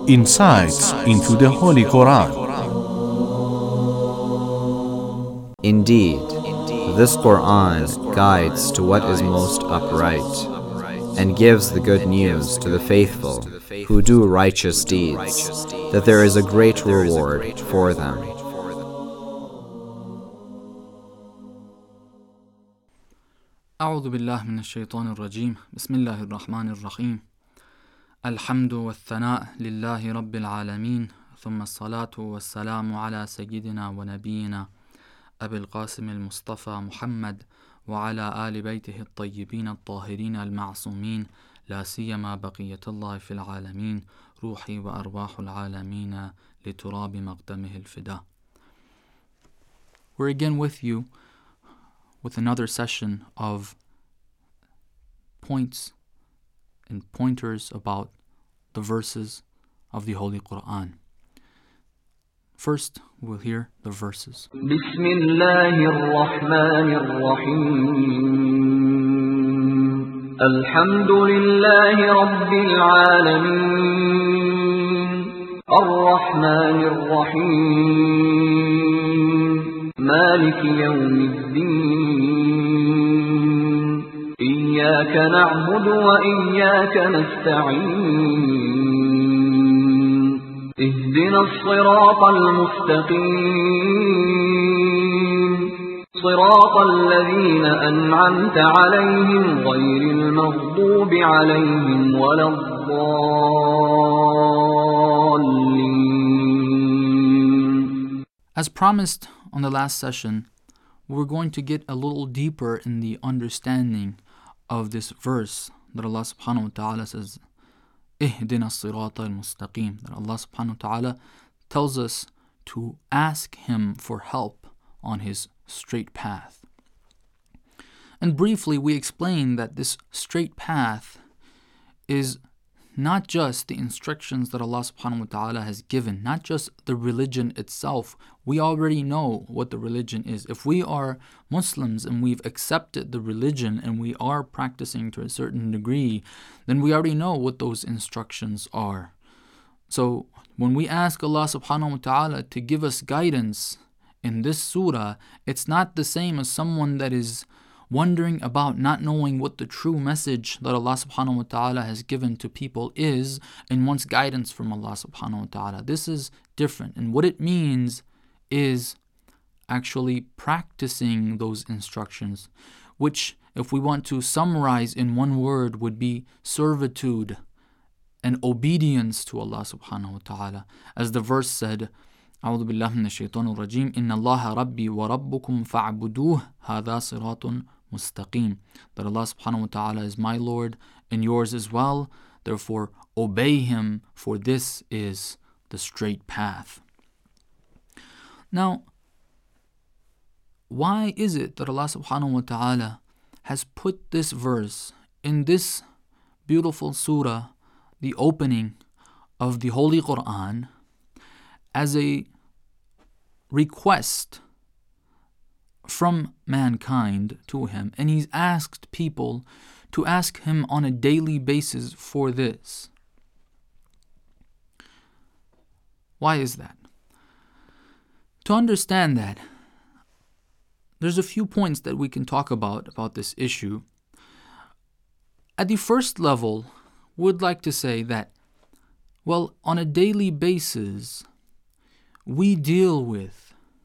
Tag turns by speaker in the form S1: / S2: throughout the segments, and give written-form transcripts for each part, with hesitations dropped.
S1: Insights into the Holy Quran.
S2: Indeed, this Quran guides to what is most upright, and gives the good news to the faithful who do righteous deeds, that there is a great reward for them.
S3: أعوذ بالله من الشيطان الرجيم بسم الله الرحمن الرحيم الحمد والثناء لله رب العالمين ثم الصلاة والسلام على سيدنا ونبينا أبي القاسم المصطفى محمد وعلى آل بيته الطيبين الطاهرين المعصومين لا سيما بقية الله في العالمين روحي وأرواح العالمين لتراب مقدمه الفداء. We're again with you with another session of points and pointers about the verses of the Holy Quran. First, we'll hear the verses.
S4: بسم الله الرحمن الرحيم الحمد لله رب العالمين الرحمن الرحيم مالك يوم الدين إياك نعبد وإياك نستعين اهدنا الصراط المستقيم صراط الذين أنعمت عليهم غير المغضوب عليهم ولا الضالين.
S3: As promised on the last session, we're going to get a little deeper in the understanding of this verse that Allah subhanahu wa ta'ala says, Ihdina as-sirata al-mustaqim, that Allah subhanahu wa ta'ala tells us to ask Him for help on His straight path. And briefly, we explained that this straight path is not just the instructions that Allah subhanahu wa ta'ala has given, not just the religion itself. We already know what the religion is. If we are Muslims and we've accepted the religion and we are practicing to a certain degree, then we already know what those instructions are. So when we ask Allah subhanahu wa ta'ala to give us guidance in this surah, it's not the same as someone that is wondering about not knowing what the true message that Allah subhanahu wa ta'ala has given to people is and wants guidance from Allah subhanahu wa ta'ala. This is different, and what it means is actually practicing those instructions, which, if we want to summarize in one word, would be servitude and obedience to Allah subhanahu wa ta'ala. As the verse said, أعوذ بالله من الشيطان الرجيم إن الله ربي وربكم فاعبدوه هذا صراط مستقيم, that Allah subhanahu wa ta'ala is my Lord and yours as well, therefore obey Him, for this is the straight path. Now, why is it that Allah subhanahu wa ta'ala has put this verse in this beautiful surah, the opening of the Holy Quran, as a request from mankind to Him, and He's asked people to ask Him on a daily basis for this? Why is that? To understand that, there's a few points that we can talk about this issue. At the first level, we'd like to say that, well, on a daily basis, we deal with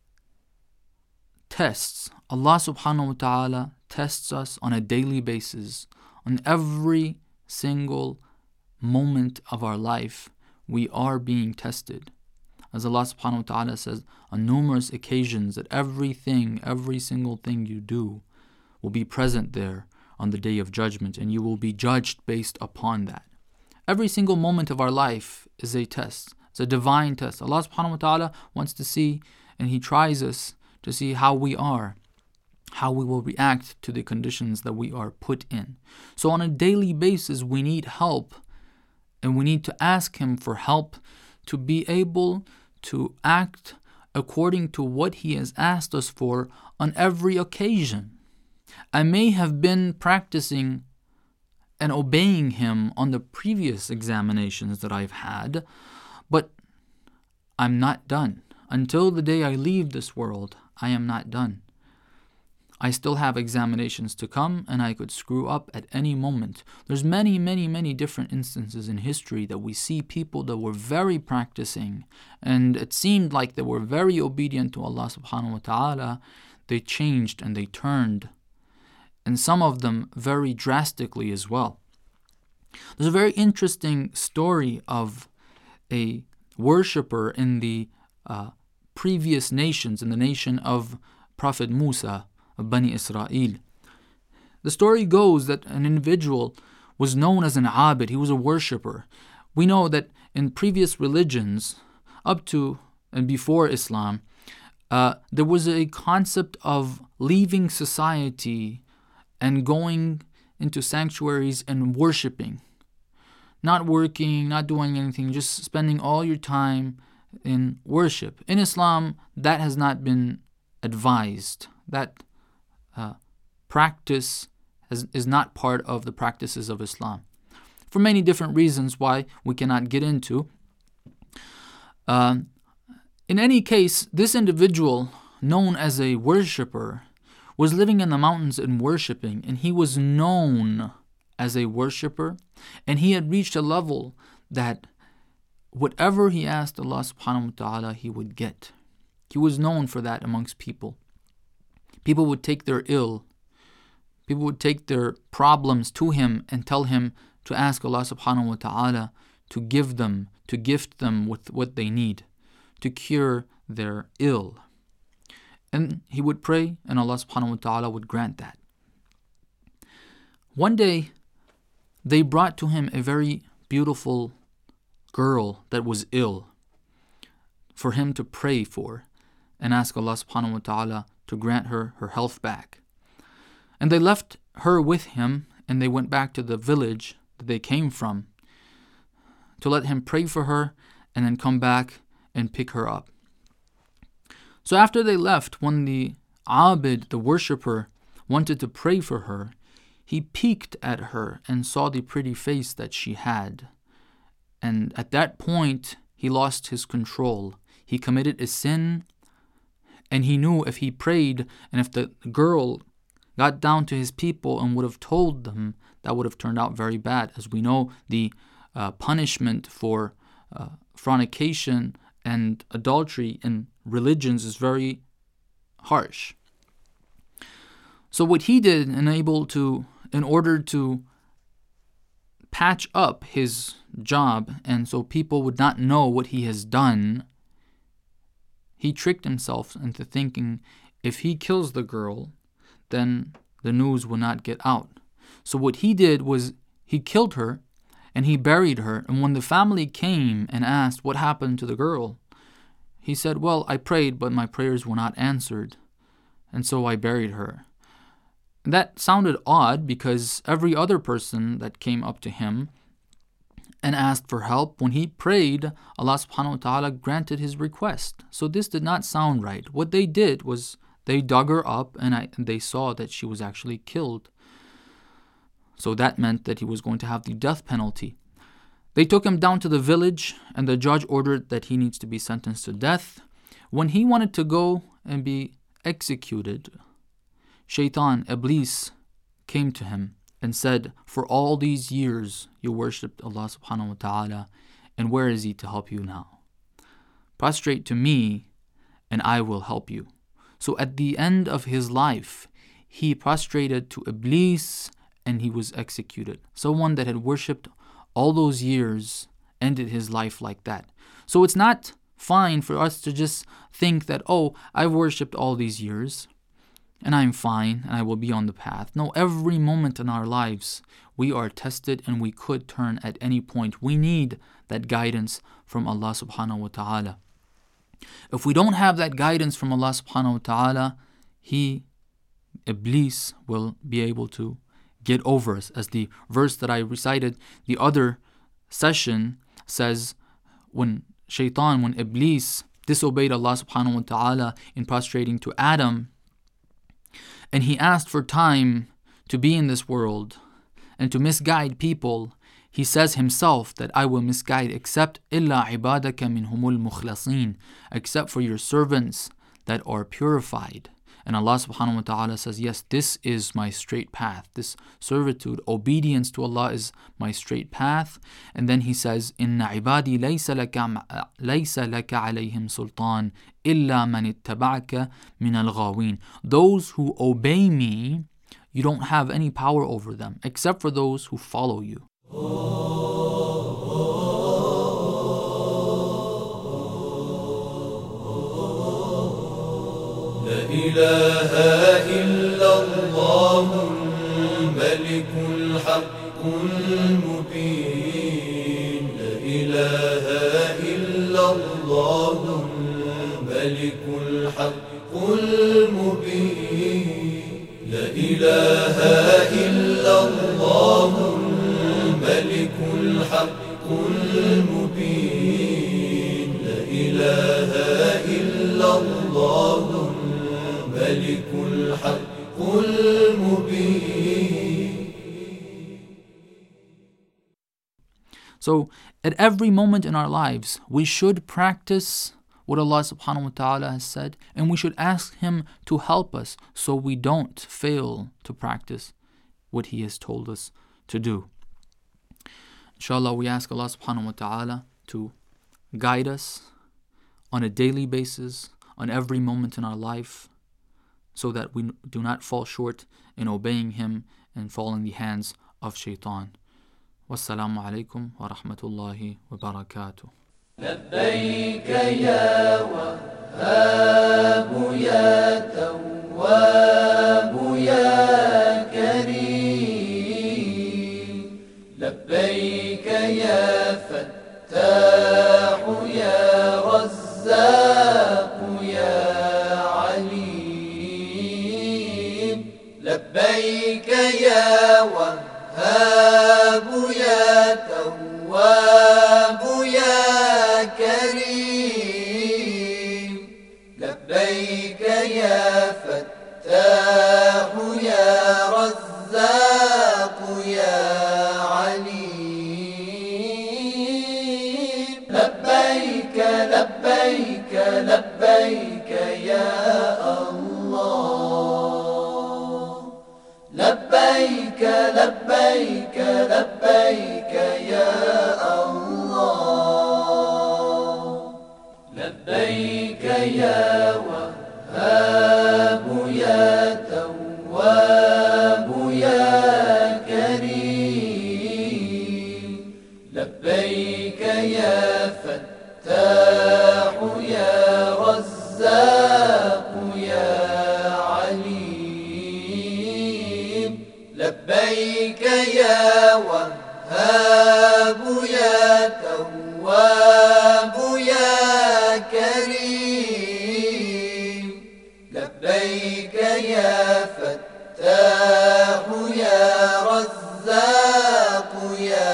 S3: tests. Allah subhanahu wa ta'ala tests us on a daily basis. On every single moment of our life, we are being tested. As Allah subhanahu wa ta'ala says on numerous occasions, that every single thing you do will be present there on the Day of Judgment, and you will be judged based upon that. Every single moment of our life is a test. It's a divine test. Allah subhanahu wa ta'ala wants to see, and He tries us to see how we are, how we will react to the conditions that we are put in. So on a daily basis, we need help, and we need to ask Him for help to be able to act according to what He has asked us for on every occasion. I may have been practicing and obeying Him on the previous examinations that I've had, I'm not done. Until the day I leave this world, I am not done. I still have examinations to come, and I could screw up at any moment. There's many, many, many different instances in history that we see people that were very practicing, and it seemed like they were very obedient to Allah subhanahu wa ta'ala. They changed and they turned, and some of them very drastically as well. There's a very interesting story of a worshipper in the previous nations, in the nation of Prophet Musa, of Bani Israel. The story goes that an individual was known as an abid. He was a worshipper. We know that in previous religions, up to and before Islam, there was a concept of leaving society and going into sanctuaries and worshiping. Not working, not doing anything, just spending all your time in worship. In Islam, that has not been advised. That practice is not part of the practices of Islam, for many different reasons why we cannot get into. In any case, this individual, known as a worshipper, was living in the mountains and worshiping, and he was known as a worshipper, and he had reached a level that whatever he asked Allah subhanahu wa ta'ala, he would get. He was known for that amongst people. People would take their ill, people would take their problems to him and tell him to ask Allah subhanahu wa ta'ala to give them, to gift them with what they need, to cure their ill. And he would pray, and Allah subhanahu wa ta'ala would grant that. One day, they brought to him a very beautiful girl that was ill for him to pray for and ask Allah subhanahu wa ta'ala to grant her health back. And they left her with him, and they went back to the village that they came from to let him pray for her and then come back and pick her up. So after they left, when the abid, the worshipper, wanted to pray for her, he peeked at her and saw the pretty face that she had. And at that point, he lost his control. He committed a sin, and he knew if he prayed and if the girl got down to his people and would have told them, that would have turned out very bad. As we know, the punishment for fornication and adultery in religions is very harsh. So what he did in order to patch up his job and so people would not know what he has done, he tricked himself into thinking if he kills the girl, then the news will not get out. So what he did was he killed her and he buried her. And when the family came and asked what happened to the girl, he said, well, I prayed, but my prayers were not answered, and so I buried her. That sounded odd because every other person that came up to him and asked for help, when he prayed, Allah subhanahu wa ta'ala granted his request. So this did not sound right. What they did was they dug her up and they saw that she was actually killed. So that meant that he was going to have the death penalty. They took him down to the village and the judge ordered that he needs to be sentenced to death. When he wanted to go and be executed, Shaitan, Iblis, came to him and said, for all these years you worshipped Allah subhanahu wa ta'ala, and where is he to help you now? Prostrate to me and I will help you. So at the end of his life, he prostrated to Iblis and he was executed. Someone that had worshipped all those years ended his life like that. So it's not fine for us to just think that, oh, I've worshipped all these years and I'm fine and I will be on the path. No, every moment in our lives we are tested and we could turn at any point. We need that guidance from Allah subhanahu wa ta'ala. If we don't have that guidance from Allah subhanahu wa ta'ala, Iblis, will be able to get over us. As the verse that I recited the other session says, when Iblis disobeyed Allah subhanahu wa ta'ala in prostrating to Adam, and he asked for time to be in this world and to misguide people, He says himself that I will misguide except إِلَّا عِبَادَكَ مِنْهُمُ الْمُخْلَصِينَ, except for your servants that are purified. And Allah subhanahu wa ta'ala says, yes, this is my straight path. This servitude, obedience to Allah is my straight path. And then he says, إِنَّ عِبَادِي لَيْسَ لَكَ عَلَيْهِمْ سُلْطَانٌ إِلَّا مَنِ اتَّبَعَكَ مِنَ الْغَاوِينَ. Those who obey me, you don't have any power over them, except for those who follow you.
S5: لا إله إلا الله الملك الحق المبين. لا إله إلا الله الملك الحق المبين. لا إله إلا الله الملك الحق المبين. لا إله إلا الله الملك الحق المبين.
S3: So at every moment in our lives, we should practice what Allah subhanahu wa ta'ala has said, and we should ask Him to help us so we don't fail to practice what He has told us to do. Inshallah, we ask Allah subhanahu wa ta'ala to guide us on a daily basis, on every moment in our life, so that we do not fall short in obeying Him and fall in the hands of shaitan. Wassalamu alaikum wa rahmatullahi wa barakatuh.
S5: لبيك يا وهاب يا تواب يا كريم. لبيك يا فتاح يا رزاق يا عليم. لبيك يا وهاب يا تواب يا كريم. لبيك يا فتاح يا رزاق يا عليم. لبيك لبيك لبيك يا الله. لبيك لبيك لبيك يا الله. لبيك يا وهاب يا تواب يا كريم. لبيك يا فتاح يا رزاق يا عليم. لبيك يا وهاب يا تواب يا كريم. لبيك يا فتاح يا رزاق يا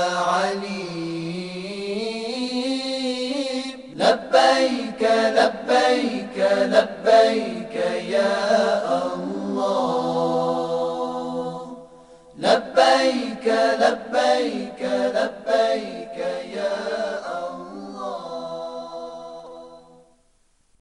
S5: عليم. لبيك لبيك لبيك يا الله. لبيك لبيك